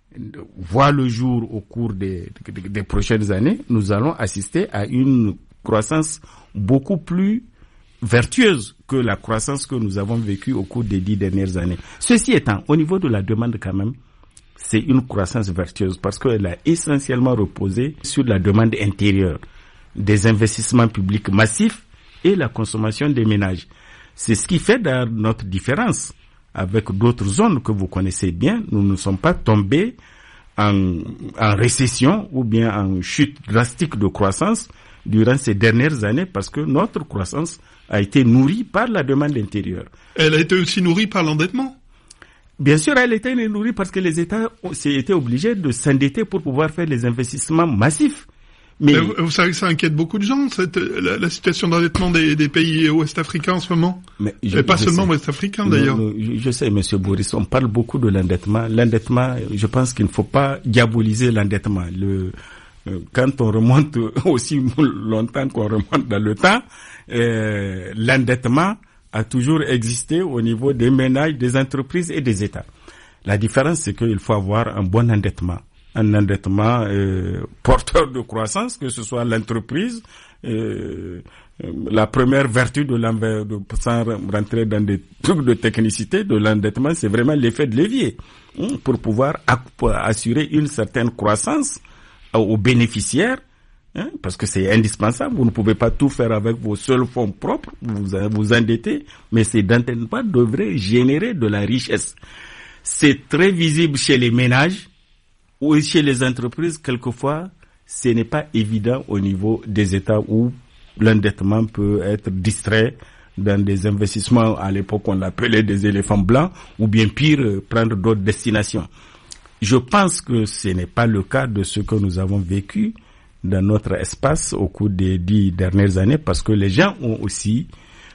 voit le jour au cours des, des, des prochaines années, nous allons assister à une croissance beaucoup plus vertueuse que la croissance que nous avons vécue au cours des dix dernières années. Ceci étant, au niveau de la demande quand même, c'est une croissance vertueuse parce qu'elle a essentiellement reposé sur la demande intérieure, des investissements publics massifs et la consommation des ménages. C'est ce qui fait d'ailleurs notre différence avec d'autres zones que vous connaissez bien. Nous ne sommes pas tombés en, en récession ou bien en chute drastique de croissance durant ces dernières années parce que notre croissance a été nourrie par la demande intérieure. Elle a été aussi nourrie par l'endettement. Bien sûr, elle a été nourrie parce que les États étaient obligés de s'endetter pour pouvoir faire les investissements massifs. Mais, Mais vous, vous savez que ça inquiète beaucoup de gens, cette, la, la situation d'endettement des, des pays ouest-africains en ce moment. Mais je, Et pas seulement ouest-africains d'ailleurs. Non, non, je, je sais, Monsieur Boris, on parle beaucoup de l'endettement. L'endettement, je pense qu'il ne faut pas diaboliser l'endettement. Le, euh, quand on remonte aussi longtemps qu'on remonte dans le temps, euh, l'endettement a toujours existé au niveau des ménages, des entreprises et des États. La différence, c'est qu'il faut avoir un bon endettement. Un endettement euh, porteur de croissance, que ce soit l'entreprise. Euh, la première vertu de l'envers, sans rentrer dans des trucs de technicité, de l'endettement, c'est vraiment l'effet de levier hein, pour pouvoir assurer une certaine croissance aux bénéficiaires, hein, parce que c'est indispensable. Vous ne pouvez pas tout faire avec vos seuls fonds propres, vous vous endettez, mais ces endettements devraient générer de la richesse. C'est très visible chez les ménages, ou chez les entreprises, quelquefois, ce n'est pas évident au niveau des États où l'endettement peut être distrait dans des investissements, à l'époque on l'appelait des éléphants blancs, ou bien pire, prendre d'autres destinations. Je pense que ce n'est pas le cas de ce que nous avons vécu dans notre espace au cours des dix dernières années, parce que les gens ont aussi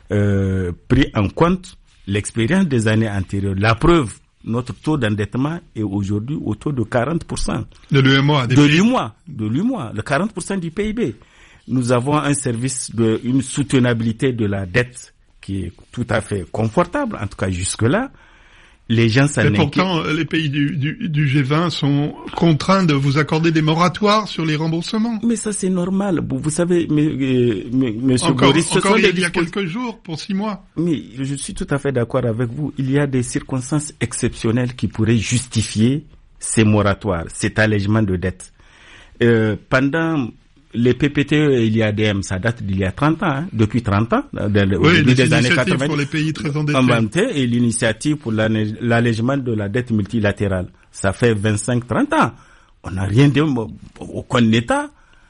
euh, pris en compte l'expérience des années antérieures. La preuve, notre taux d'endettement est aujourd'hui au taux de quarante pour cent. De l'U M O A. De l'U M O A. De l'U M O A. Le quarante pour cent du P I B. Nous avons un service de, une soutenabilité de la dette qui est tout à fait confortable, en tout cas jusque-là. Les gens s'en inquiètent. Et pourtant, les pays du, du, du G vingt sont contraints de vous accorder des moratoires sur les remboursements. Mais ça, c'est normal. Vous, vous savez, mais, mais, monsieur encore, Boris, ce encore sont il y a, des il y a quelques jours, pour six mois. Mais je suis tout à fait d'accord avec vous. Il y a des circonstances exceptionnelles qui pourraient justifier ces moratoires, cet allègement de dette. Euh, pendant les P P T E et l'I A D M, ça date d'il y a trente ans, hein, depuis trente ans, de, oui, au début des années quatre-vingt. Pour les pays très endettés. Et l'initiative pour l'allègement de la dette multilatérale, ça fait vingt-cinq à trente ans. On n'a rien de, aucun État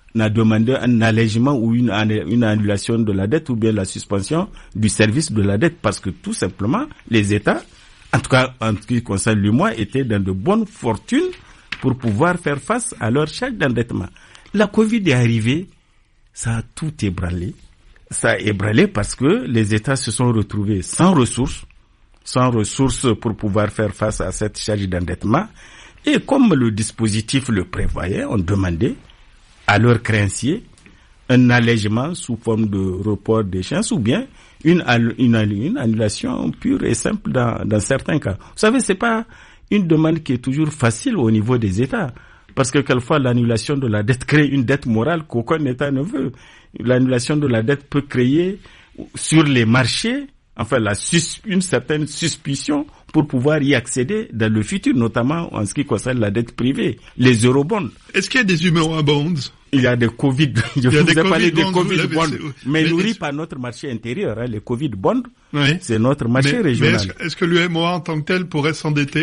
n'a demandé un allègement ou une, une annulation de la dette ou bien la suspension du service de la dette parce que tout simplement les États, en tout cas en ce qui concerne l'U E M O A, étaient dans de bonnes fortunes pour pouvoir faire face à leur charge d'endettement. La Covid est arrivée, ça a tout ébranlé. Ça a ébranlé parce que les États se sont retrouvés sans ressources, sans ressources pour pouvoir faire face à cette charge d'endettement. Et comme le dispositif le prévoyait, on demandait à leurs créanciers un allègement sous forme de report d'échéance ou bien une, une, une annulation pure et simple dans, dans certains cas. Vous savez, c'est pas une demande qui est toujours facile au niveau des États. Parce que quelquefois, l'annulation de la dette crée une dette morale qu'aucun État ne veut. L'annulation de la dette peut créer sur les marchés, enfin, la sus- une certaine suspicion pour pouvoir y accéder dans le futur, notamment en ce qui concerne la dette privée, les eurobonds. Est-ce qu'il y a des U E M O A bonds? Il y a des Covid, je vous ai parlé des bonds, Covid bonds, mais, mais nourris est-ce... par notre marché intérieur. Hein, les Covid bonds, oui. c'est notre marché mais, régional. Mais est-ce, est-ce que l'U E M O A en tant que tel pourrait s'endetter?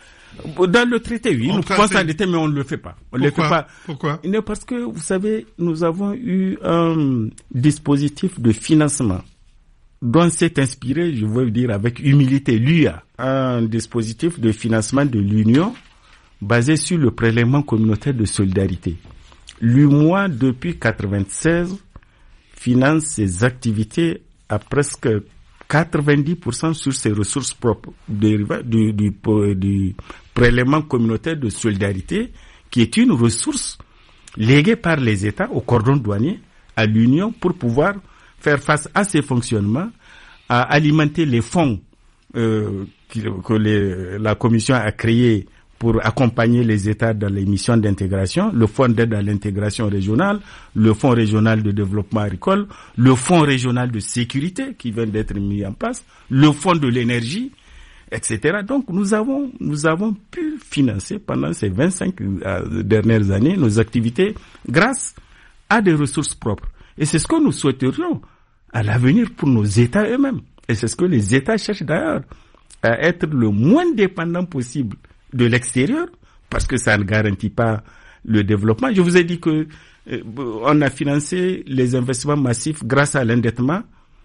Dans le traité, oui, on nous pouvons s'endetter, mais on ne le fait pas. On ne le fait pas. Pourquoi? Parce que, vous savez, nous avons eu un dispositif de financement dont s'est inspiré, je veux dire avec humilité, l'U A, un dispositif de financement de l'Union basé sur le prélèvement communautaire de solidarité. L'U M O A, depuis quatre-vingt-seize, finance ses activités à presque quatre-vingt-dix pour cent sur ses ressources propres, dérivées du, du, du, du prélèvement communautaire de solidarité, qui est une ressource léguée par les États au cordon douanier à l'Union pour pouvoir faire face à ces fonctionnements, à alimenter les fonds euh, que les, la Commission a créés pour accompagner les États dans les missions d'intégration, le fonds d'aide à l'intégration régionale, le fonds régional de développement agricole, le fonds régional de sécurité qui vient d'être mis en place, le fonds de l'énergie, et cetera. Donc nous avons nous avons pu financer pendant ces vingt-cinq dernières années nos activités grâce à des ressources propres. Et c'est ce que nous souhaiterions à l'avenir pour nos États eux-mêmes. Et c'est ce que les États cherchent d'ailleurs, à être le moins dépendant possible de l'extérieur, parce que ça ne garantit pas le développement. Je vous ai dit que euh, on a financé les investissements massifs grâce à l'endettement.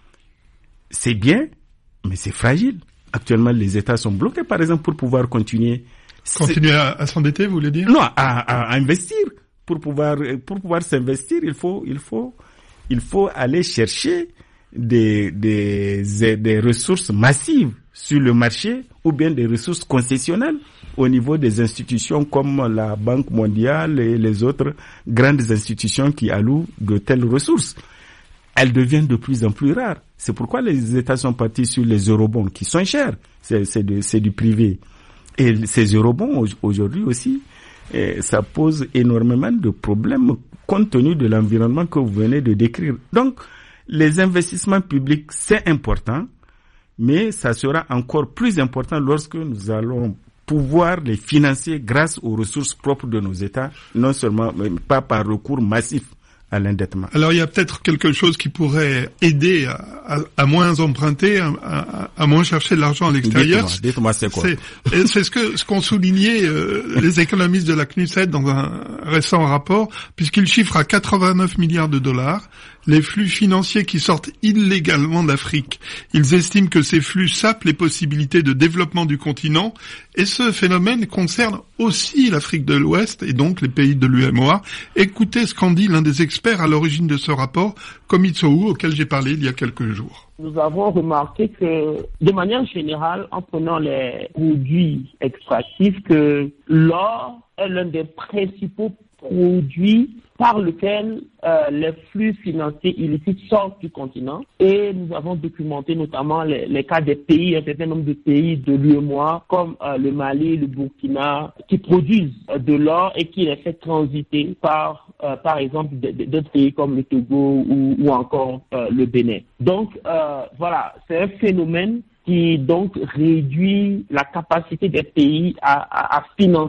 C'est bien, mais c'est fragile. Actuellement, les États sont bloqués, par exemple, pour pouvoir continuer. Continuer à, à s'endetter, vous voulez dire? Non, à, à, à investir. Pour pouvoir, pour pouvoir s'investir, il faut, il faut, il faut aller chercher des, des, des ressources massives sur le marché ou bien des ressources concessionnelles au niveau des institutions comme la Banque mondiale et les autres grandes institutions qui allouent de telles ressources. Elles deviennent de plus en plus rares. C'est pourquoi les États sont partis sur les eurobonds qui sont chers. C'est, c'est, de, c'est du privé. Et ces eurobonds aujourd'hui aussi, eh, ça pose énormément de problèmes compte tenu de l'environnement que vous venez de décrire. Donc, les investissements publics, c'est important, mais ça sera encore plus important lorsque nous allons pouvoir les financer grâce aux ressources propres de nos États, non seulement, mais pas par recours massif à l'endettement. Alors il y a peut-être quelque chose qui pourrait aider à, à, à moins emprunter, à, à, à moins chercher de l'argent à l'extérieur. Dites-moi, dites-moi c'est quoi? C'est, c'est ce que ce qu'ont souligné euh, les économistes de la C N U S E D dans un récent rapport, puisqu'ils chiffrent à quatre-vingt-neuf milliards de dollars les flux financiers qui sortent illégalement d'Afrique. Ils estiment que ces flux sapent les possibilités de développement du continent, et ce phénomène concerne aussi l'Afrique de l'Ouest et donc les pays de l'U E M O A. Écoutez ce qu'en dit l'un des experts à l'origine de ce rapport, Komitsoou, auquel j'ai parlé il y a quelques jours. Nous avons remarqué que, de manière générale, en prenant les produits extractifs, que l'or est l'un des principaux produits par lequel euh, les flux financiers illicites sortent du continent. Et nous avons documenté notamment les, les cas des pays, un certain nombre de pays de l'U E M O A, comme euh, le Mali, le Burkina, qui produisent euh, de l'or et qui les fait transiter par, euh, par exemple, d'autres pays comme le Togo ou, ou encore euh, le Bénin. Donc, euh, voilà, c'est un phénomène qui donc réduit la capacité des pays à, à, à financer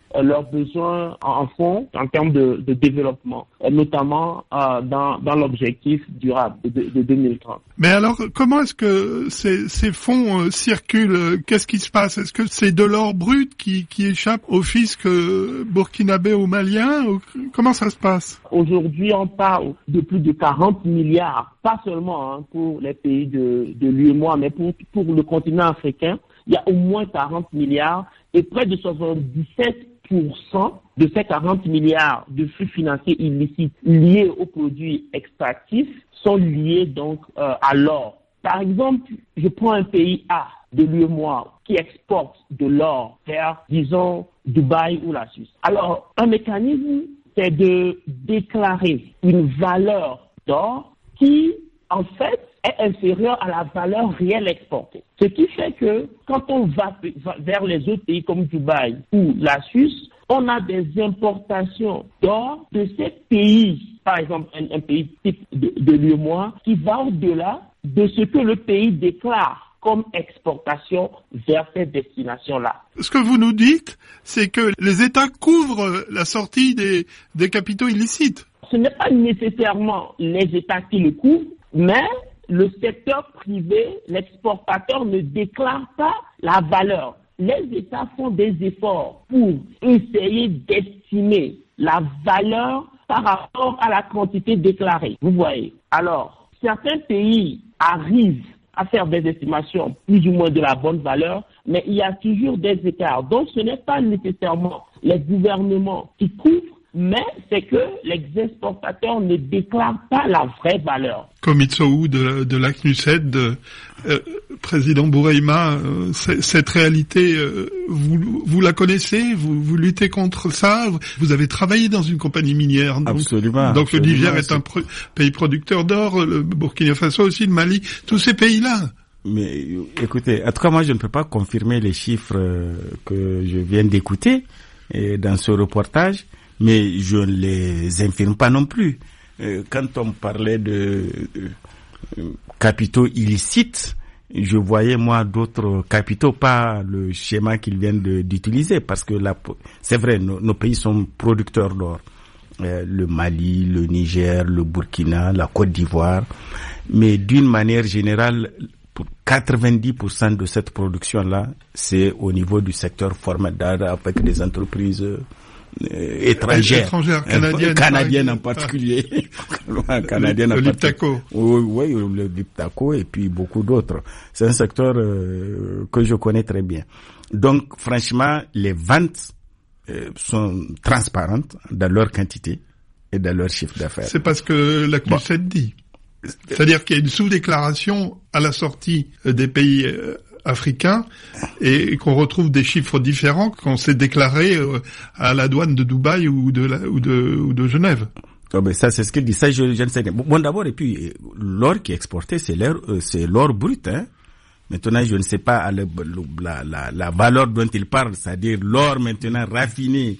euh, leurs besoins en, en fonds en termes de, de développement, euh, notamment euh, dans, dans l'objectif durable de, de deux mille trente. Mais alors, comment est-ce que ces, ces fonds euh, circulent? Qu'est-ce qui se passe? Est-ce que c'est de l'or brut qui, qui échappe au fisc euh, burkinabé ou malien? Ou, comment ça se passe? Aujourd'hui, on parle de plus de quarante milliards, pas seulement hein, pour les pays de, de l'U E M O A, mais pour, pour le continent africain. Il y a au moins quarante milliards et près de soixante-dix-sept pour cent de ces quarante milliards de flux financiers illicites liés aux produits extractifs sont liés donc euh, à l'or. Par exemple, je prends un pays A de l'U E M O A qui exporte de l'or vers, disons, Dubaï ou la Suisse. Alors, un mécanisme, c'est de déclarer une valeur d'or qui, en fait, est inférieure à la valeur réelle exportée. Ce qui fait que quand on va vers les autres pays comme Dubaï ou la Suisse, on a des importations d'or de ces pays, par exemple un, un pays type de, de l'U E M O A, qui va au-delà de ce que le pays déclare comme exportation vers cette destination-là. Ce que vous nous dites, c'est que les États couvrent la sortie des, des capitaux illicites. Ce n'est pas nécessairement les États qui le couvrent, mais le secteur privé, l'exportateur ne déclare pas la valeur. Les États font des efforts pour essayer d'estimer la valeur par rapport à la quantité déclarée. Vous voyez. Alors, certains pays arrivent à faire des estimations plus ou moins de la bonne valeur, mais il y a toujours des écarts. Donc, ce n'est pas nécessairement les gouvernements qui couvrent, mais c'est que les exportateurs ne déclarent pas la vraie valeur. Komitsou de, de l'A C N U S E D, euh, président Boureima, euh, cette réalité, euh, vous, vous la connaissez, vous, vous luttez contre ça, vous avez travaillé dans une compagnie minière. Donc, absolument. Donc absolument, le Niger est c'est... un pro- pays producteur d'or, le Burkina Faso aussi, le Mali, tous ces pays-là. Mais écoutez, en tout cas moi je ne peux pas confirmer les chiffres euh, que je viens d'écouter et dans ce reportage. Mais je ne les infirme pas non plus. Euh, quand on parlait de euh, capitaux illicites, je voyais moi d'autres capitaux, pas le schéma qu'ils viennent de, d'utiliser, parce que là, c'est vrai, nos, nos pays sont producteurs d'or. Euh, le Mali, le Niger, le Burkina, la Côte d'Ivoire. Mais d'une manière générale, pour quatre-vingt-dix pour cent de cette production-là, c'est au niveau du secteur formel avec des entreprises Euh, étrangères, étrangères canadiennes, canadiennes en particulier, canadiennes le, en le particulier. Oui, oui, le Liptako et puis beaucoup d'autres. C'est un secteur euh, que je connais très bien. Donc, franchement, les ventes euh, sont transparentes dans leur quantité et dans leur chiffre d'affaires. C'est parce que la C N U S E D dit. C'est-à-dire qu'il y a une sous-déclaration à la sortie des pays euh, africains et qu'on retrouve des chiffres différents quand c'est déclaré à la douane de Dubaï ou de, la, ou de, ou de Genève. Oh ben ça c'est ce qu'il dit. Ça je, je ne sais pas. Bon d'abord et puis l'or qui est exporté c'est l'or euh, c'est l'or brut hein. Maintenant je ne sais pas la, la, la, la valeur dont il parle, c'est-à-dire l'or maintenant raffiné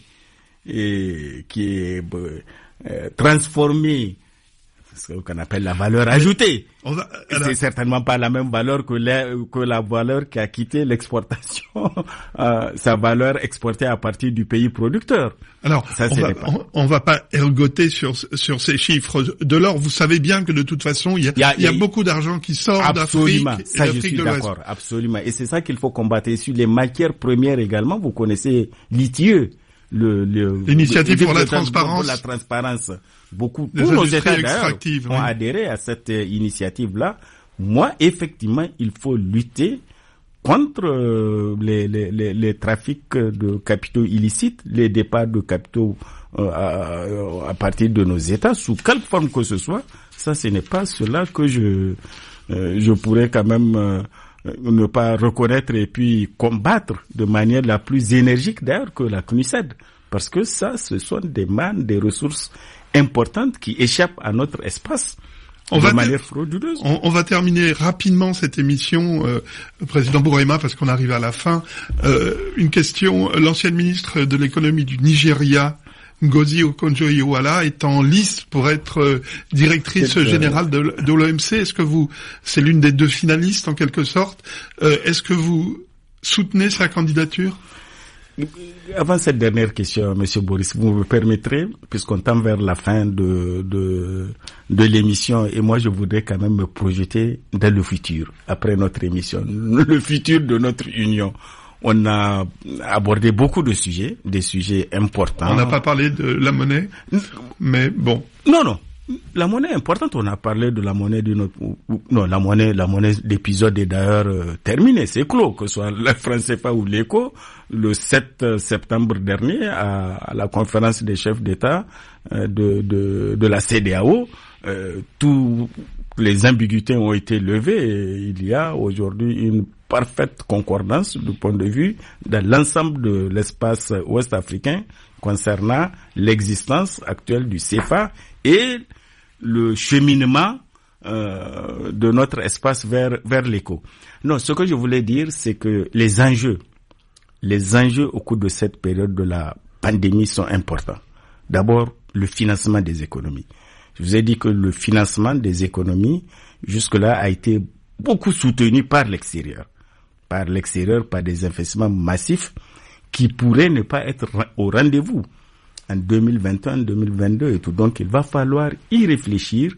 et qui est euh, transformé, ce qu'on appelle la valeur ajoutée. On va, alors... C'est certainement pas la même valeur que la, que la valeur qui a quitté l'exportation, euh, sa valeur exportée à partir du pays producteur. Alors, ça, on, va, on, on va pas ergoter sur sur ces chiffres de l'or. Vous savez bien que de toute façon, il y a, il y a, il y a, il y a beaucoup d'argent qui sort absolument, d'Afrique ça, et d'Afrique je suis de d'accord, l'Ouest. Absolument. Et c'est ça qu'il faut combattre. Et sur les matières premières également, vous connaissez l'I T I E. Le, le, L'initiative le, pour la le, transparence. Pour la transparence. Beaucoup, les tous nos États d'ailleurs ont oui. adhéré à cette euh, initiative-là. Moi, effectivement, il faut lutter contre euh, les, les, les, les trafics de capitaux illicites, les départs de capitaux euh, à, à partir de nos États, sous quelle forme que ce soit. Ça, ce n'est pas cela que je, euh, je pourrais quand même euh, ne pas reconnaître et puis combattre de manière la plus énergique d'ailleurs que la C N U S E D. Parce que ça, ce sont des mannes, des ressources importantes qui échappent à notre espace on de va manière frauduleuse. On, on va terminer rapidement cette émission, euh, Président Boureima, parce qu'on arrive à la fin. Euh, une question, l'ancienne ministre de l'économie du Nigeria, Ngozi Okonjo-Iweala, est en liste pour être euh, directrice c'est générale de, de l'O M C. Est-ce que vous, c'est l'une des deux finalistes en quelque sorte, euh, est-ce que vous soutenez sa candidature ? Avant cette dernière question, Monsieur Boris, vous me permettrez, puisqu'on tend vers la fin de, de, de l'émission, et moi je voudrais quand même me projeter dans le futur, après notre émission, le futur de notre union. On a abordé beaucoup de sujets, des sujets importants. On n'a pas parlé de la monnaie, mais bon. Non, non. La monnaie est importante, on a parlé de la monnaie d'une autre, non, la monnaie, la monnaie, l'épisode est d'ailleurs euh, terminé, c'est clos, que ce soit le franc C F A ou l'Eco, le sept septembre dernier, à, à la conférence des chefs d'État euh, de, de, de la C E D E A O, euh, toutes les ambiguïtés ont été levées et il y a aujourd'hui une parfaite concordance du point de vue dans l'ensemble de l'espace ouest africain concernant l'existence actuelle du C F A et le cheminement euh, de notre espace vers vers l'éco. Non, ce que je voulais dire, c'est que les enjeux, les enjeux au cours de cette période de la pandémie sont importants. D'abord, le financement des économies. Je vous ai dit que le financement des économies, jusque-là, a été beaucoup soutenu par l'extérieur. Par l'extérieur, par des investissements massifs qui pourraient ne pas être au rendez-vous en deux mille vingt et un, deux mille vingt-deux et tout. Donc, il va falloir y réfléchir.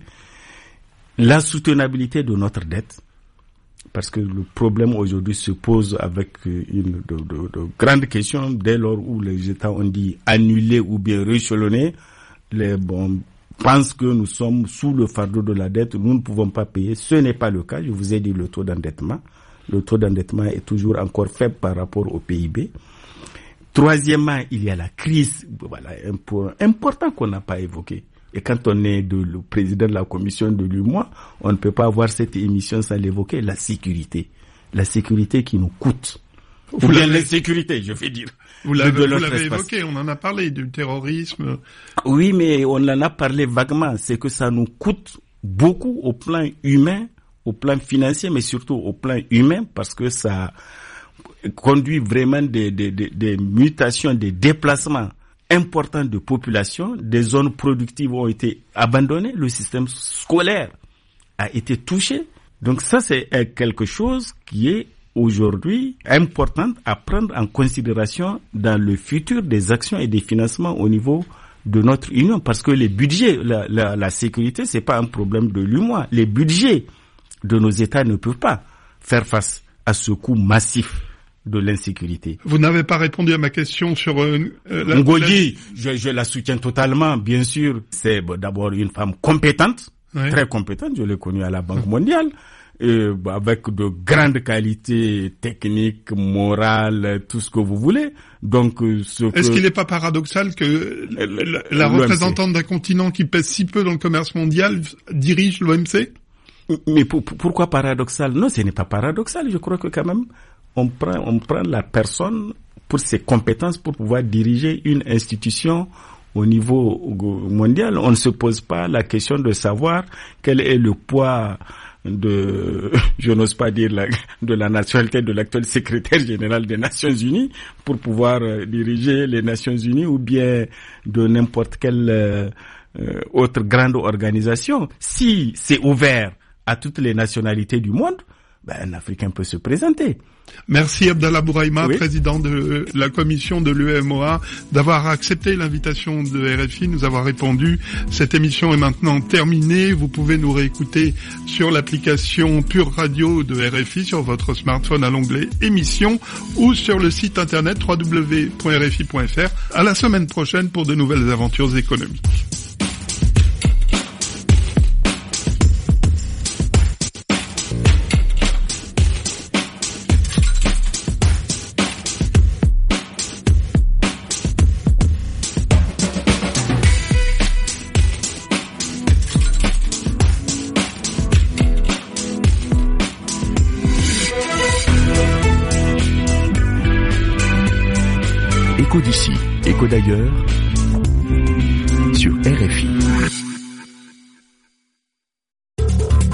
La soutenabilité de notre dette, parce que le problème aujourd'hui se pose avec une de, de, de grandes questions dès lors où les États ont dit annuler ou bien réchelonner. Les bon, pensent que nous sommes sous le fardeau de la dette, nous ne pouvons pas payer. Ce n'est pas le cas. Je vous ai dit le taux d'endettement. Le taux d'endettement est toujours encore faible par rapport au P I B. Troisièmement, il y a la crise, voilà, un point important qu'on n'a pas évoqué. Et quand on est de, le président de la commission de l'U M O A, on ne peut pas avoir cette émission sans l'évoquer, la sécurité. La sécurité qui nous coûte. Ou bien l'insécurité, je vais dire. Vous l'avez, vous l'avez évoqué, on en a parlé du terrorisme. Oui, mais on en a parlé vaguement. C'est que ça nous coûte beaucoup au plan humain, au plan financier, mais surtout au plan humain, parce que ça conduit vraiment des, des, des, des mutations, des déplacements importants de population. Des zones productives ont été abandonnées, le système scolaire a été touché. Donc ça, c'est quelque chose qui est aujourd'hui important à prendre en considération dans le futur des actions et des financements au niveau de notre union, parce que les budgets, la, la, la sécurité, c'est pas un problème de l'U M O A. Les budgets de nos États ne peuvent pas faire face à ce coût massif de l'insécurité. Vous n'avez pas répondu à ma question sur euh, la... Ngoyi, je, je la soutiens totalement, bien sûr. C'est bon, d'abord une femme compétente, ouais. Très compétente, je l'ai connue à la Banque mondiale, et, bah, avec de grandes qualités techniques, morales, tout ce que vous voulez. Donc, ce Est-ce que... qu'il n'est pas paradoxal que la, la représentante d'un continent qui pèse si peu dans le commerce mondial dirige l'O M C ? Mais pour, pourquoi paradoxal? Non, ce n'est pas paradoxal. Je crois que quand même, on prend, on prend la personne pour ses compétences pour pouvoir diriger une institution au niveau mondial. On ne se pose pas la question de savoir quel est le poids de, je n'ose pas dire la, de la nationalité de l'actuel secrétaire général des Nations Unies pour pouvoir diriger les Nations Unies ou bien de n'importe quelle euh, autre grande organisation. Si c'est ouvert à toutes les nationalités du monde, ben, un Africain peut se présenter. Merci Abdallah Bouraïma, oui. président de la commission de l'U E M O A, d'avoir accepté l'invitation de R F I, nous avoir répondu. Cette émission est maintenant terminée. Vous pouvez nous réécouter sur l'application Pure Radio de R F I, sur votre smartphone à l'onglet émission ou sur le site internet w w w point r f i point f r. À la semaine prochaine pour de nouvelles aventures économiques. Écho d'ici, écho d'ailleurs, sur R F I.